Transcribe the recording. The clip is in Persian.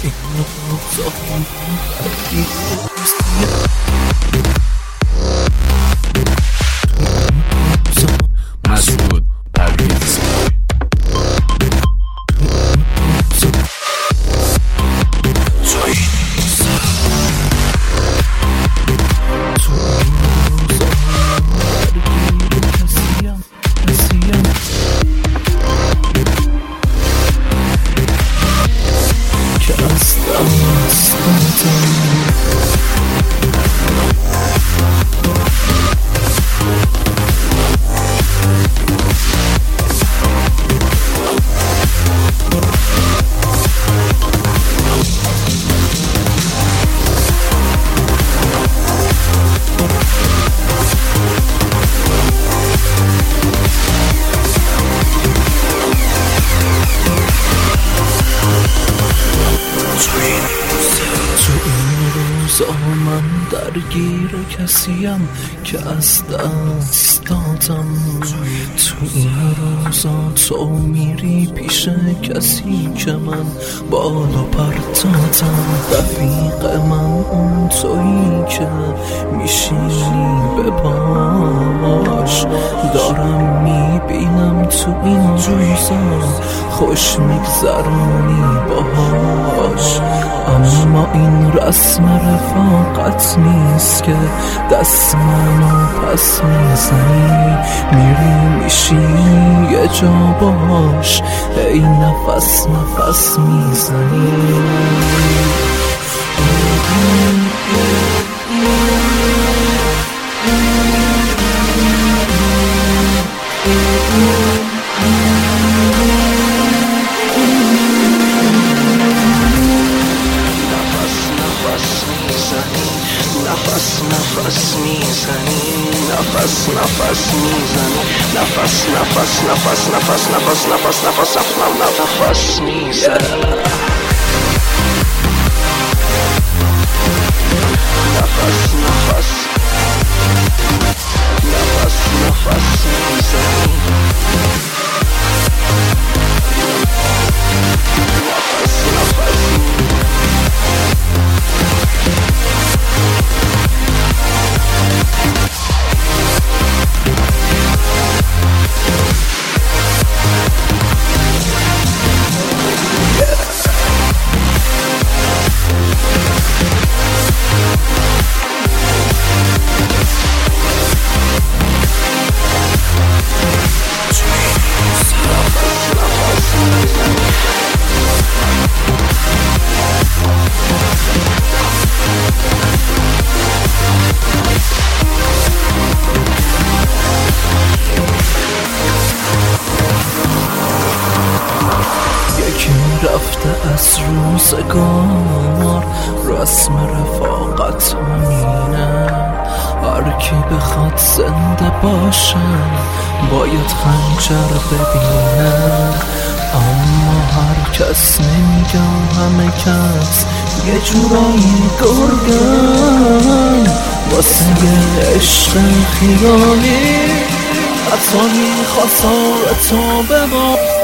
این روزا مسعود پرویز من درگیر کسیم که از دست دادم. تو این روزا تو میری پیش کسی که من بالا پر دادم. رفیق من اون تویی که میشینی به پاش. دارم میبینم تو این روزا خوش میگذرونی باهاش. اما این رسم رفاقت نیست که دست منو پس میزنی. میری میشینی یه جا باش، ای نفس نفس میزنی. نفس میزنی، نفس نفس میزنی، نفس نفس نفس نفس نفس نفس نفس نفس میزنی. نفس نفس نفس نفس میزنی. نفس نفس رفته از روزگار، رسم رفاقت همینه. هر کی بخواد زنده باشه باید خنجر ببینه. اما هر کس نمیگم همه کس یه جورایی گرگن واسه یه عشق خیالی. حتی میخواست تو ببا